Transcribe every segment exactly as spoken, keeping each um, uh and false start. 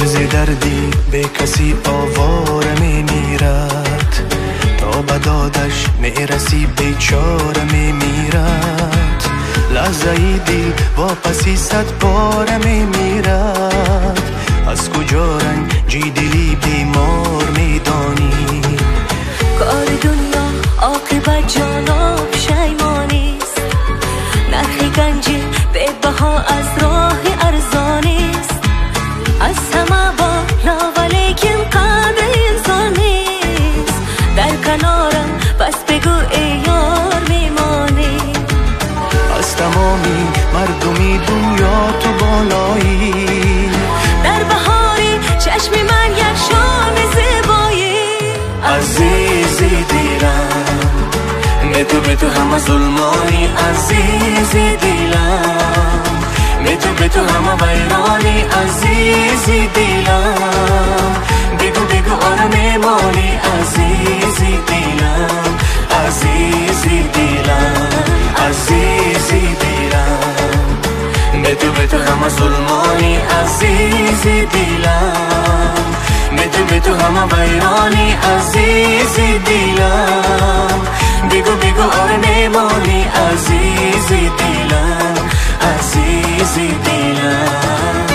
ز دردی به کسی آواره می میرد، تا بدادش میرسی بیچاره می میرد. لحظه ای دل واپسی صد باره می میرد، از کجا رنجی دلی بیمار می دانی؟ کار دنیا عاقبت جانب پیمانیست، نرخ گنجی به بها از راه ارزانیست. از همه بالا ولیکن قدر انسان نیست، در کنارم بس بگو ای یار میمانی. از تمامی مردمی دنیا تو بالایی، در بهاری چشم من یک شام زیبایی. عزیزی دیلم به تو به تو همه ظلمانی، عزیزی دیلم به تو به تو همه ویرانی، عزیزی دیلم بگو بگو آره میمانی، عزیزی دیلم عزیزی دیلم عزیزی دیلم به تو به تو همه ظلمانی، عزیزی دیلم به تو به تو همه ویرانی، عزیزی دیلم بگو بگو آره میمانی، عزیزی دیلم عزیزی دیلم.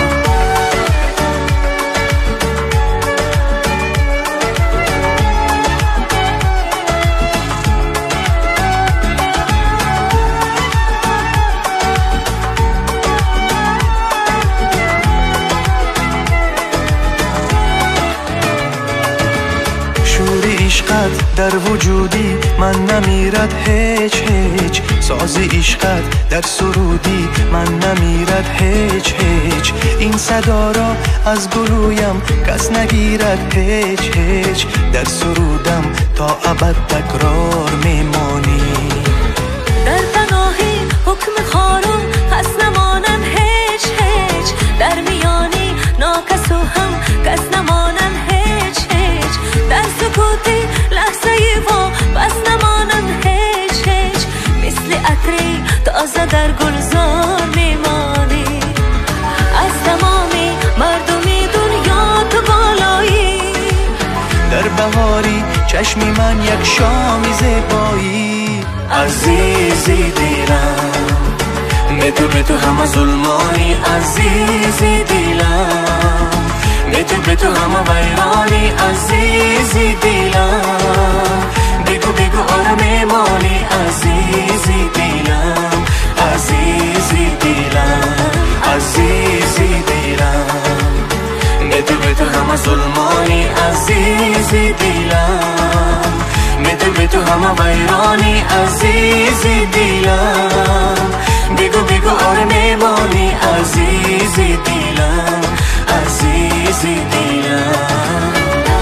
عشقت در وجودی من نمیرد هیچ هیچ، ساز عشقت در سرودی من نمیرد هیچ هیچ. این صدا را از گلویم کس نگیرد هیچ هیچ، در سرودم تا ابد تکرار میمانی. در پناهی حکم خارم کس نمانم هیچ هیچ، در میانی ناکس و هم کس نمانم هیچ هیچ. در سکوتی لحظه ای و بس نمانم هیچ هیچ، مثل عطری تازه در گلزار میمانی. از تمامی مردمی دنیا تو بالایی، در بهاری چشمی من یک شام زیبایی. عزیزی دیلم به تو به تو همه ظلمانی، عزیزی دیلم به تو به تو همه ویرانی، عزیزی دیلم بگو بگو آره میمانی، عزیزی دیلم عزیزی دیلم عزیزی دیلم به تو به تو همه ظلمانی، عزیزی دیلم به تو به تو همه ویرانی، عزیزی دیلم بگو بگو آره میمانی، عزیزی دیلم عزیزی دیلم.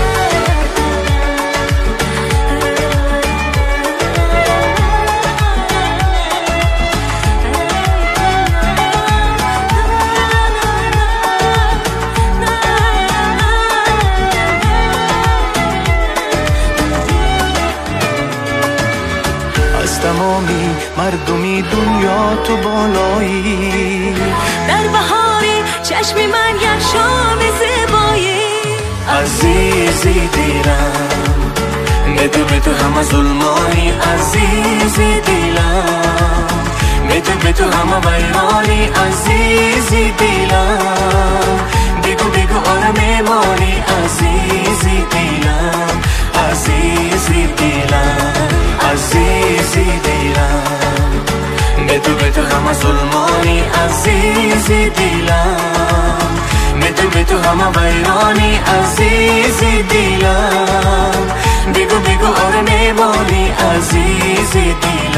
از تمامی مردمی دنیا تو بالایی، در بهاری چشم من یک شام زیبایی. عزیزی دیلم به تو به تو همه ظلمانی، عزیزی دیلم به تو به تو همه ویرانی، عزیزی دیلم بگو بگو آره میمانی، عزیزی دیلم عزیزی دیلم عزیزی دیلم به تو به تو همه ظلمانی، عزیزی دیلم به تو به تو همه ویرانی، عزیزی دیلم بگو بگو آره میمانی، عزیزی دیلم